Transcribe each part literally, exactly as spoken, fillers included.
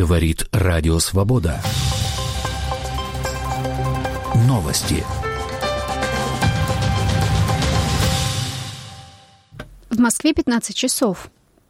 Говорит Радио Свобода. Новости. В Москве пятнадцать часов.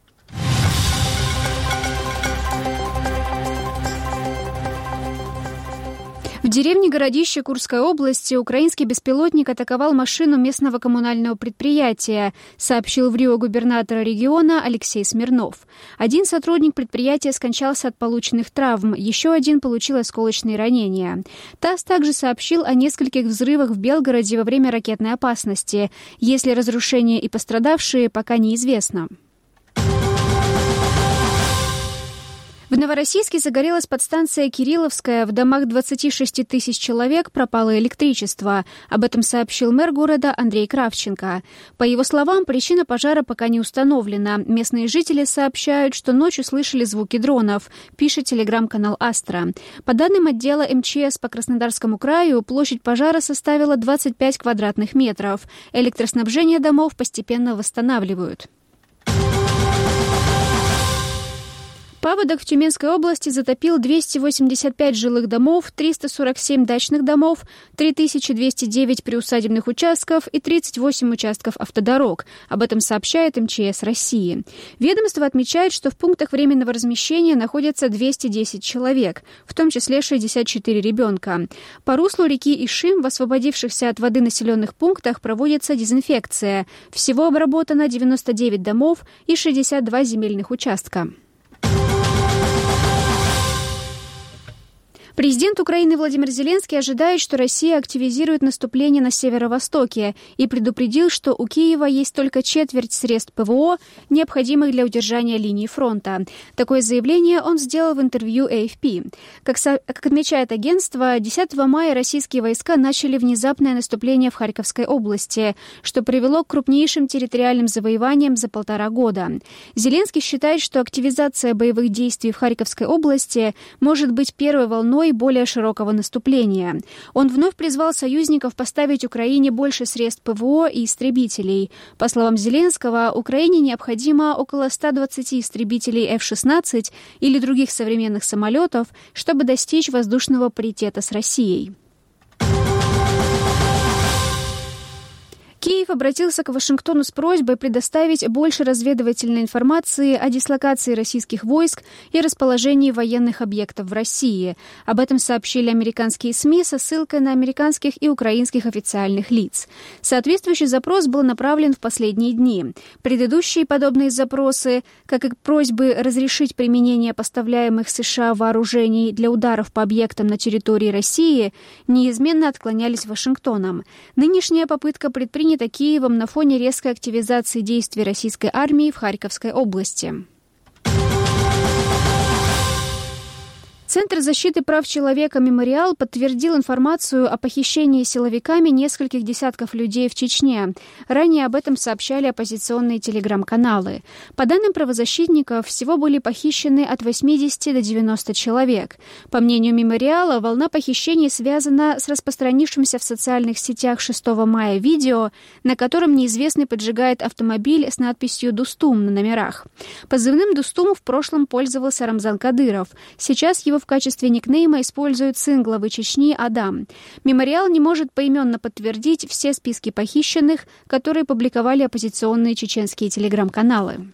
В деревне Городище Курской области украинский беспилотник атаковал машину местного коммунального предприятия, сообщил в РИО губернатор региона Алексей Смирнов. Один сотрудник предприятия скончался от полученных травм, еще один получил осколочные ранения. ТАСС также сообщил о нескольких взрывах в Белгороде во время ракетной опасности. Если разрушения и пострадавшие, пока неизвестно. В Новороссийске загорелась подстанция Кирилловская. В домах двадцати шести тысяч человек пропало электричество. Об этом сообщил мэр города Андрей Кравченко. По его словам, причина пожара пока не установлена. Местные жители сообщают, что ночью слышали звуки дронов, пишет телеграм-канал «Астра». По данным отдела эм че эс по Краснодарскому краю, площадь пожара составила двадцать пять квадратных метров. Электроснабжение домов постепенно восстанавливают. Паводок в Тюменской области затопил двести восемьдесят пять жилых домов, триста сорок семь дачных домов, три тысячи двести девять приусадебных участков и тридцать восемь участков автодорог. Об этом сообщает эм че эс России. Ведомство отмечает, что в пунктах временного размещения находятся двести десять человек, в том числе шестьдесят четыре ребенка. По руслу реки Ишим в освободившихся от воды населенных пунктах проводится дезинфекция. Всего обработано девяносто девять домов и шестьдесят два земельных участка. Президент Украины Владимир Зеленский ожидает, что Россия активизирует наступление на северо-востоке и предупредил, что у Киева есть только четверть средств ПВО, необходимых для удержания линии фронта. Такое заявление он сделал в интервью эй эф пи. Как, со... как отмечает агентство, десятого мая российские войска начали внезапное наступление в Харьковской области, что привело к крупнейшим территориальным завоеваниям за полтора года. Зеленский считает, что активизация боевых действий в Харьковской области может быть первой волной и более широкого наступления. Он вновь призвал союзников поставить Украине больше средств ПВО и истребителей. По словам Зеленского, Украине необходимо около ста двадцати истребителей эф шестнадцать или других современных самолетов, чтобы достичь воздушного паритета с Россией. Киев обратился к Вашингтону с просьбой предоставить больше разведывательной информации о дислокации российских войск и расположении военных объектов в России. Об этом сообщили американские СМИ со ссылкой на американских и украинских официальных лиц. Соответствующий запрос был направлен в последние дни. Предыдущие подобные запросы, как и просьбы разрешить применение поставляемых США вооружений для ударов по объектам на территории России, неизменно отклонялись Вашингтоном. Нынешняя попытка предпринята Киевом на фоне резкой активизации действий российской армии в Харьковской области. Центр защиты прав человека «Мемориал» подтвердил информацию о похищении силовиками нескольких десятков людей в Чечне. Ранее об этом сообщали оппозиционные телеграм-каналы. По данным правозащитников, всего были похищены от восьмидесяти до девяноста человек. По мнению «Мемориала», волна похищений связана с распространившимся в социальных сетях шестого мая видео, на котором неизвестный поджигает автомобиль с надписью «Дустум» на номерах. Позывным «Дустум» в прошлом пользовался Рамзан Кадыров. Сейчас его в качестве никнейма использует сын главы Чечни Адам. «Мемориал» не может поименно подтвердить все списки похищенных, которые публиковали оппозиционные чеченские телеграм-каналы.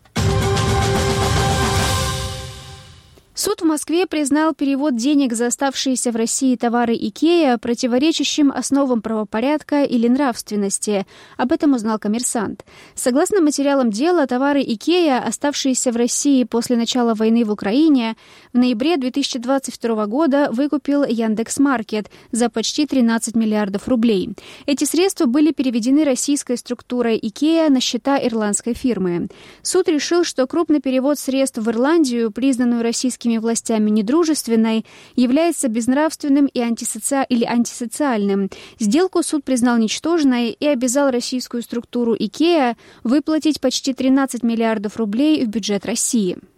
Суд в Москве признал перевод денег за оставшиеся в России товары Икеа противоречащим основам правопорядка или нравственности. Об этом узнал «Коммерсант». Согласно материалам дела, товары Икеа, оставшиеся в России после начала войны в Украине, в ноябре две тысячи двадцать второго года выкупил Яндекс.Маркет за почти тринадцать миллиардов рублей. Эти средства были переведены российской структурой Икеа на счета ирландской фирмы. Суд решил, что крупный перевод средств в Ирландию, признанную российскими властями недружественной, является безнравственным и антисоци... или антисоциальным. Сделку суд признал ничтожной и обязал российскую структуру Икеа выплатить почти тринадцать миллиардов рублей в бюджет России.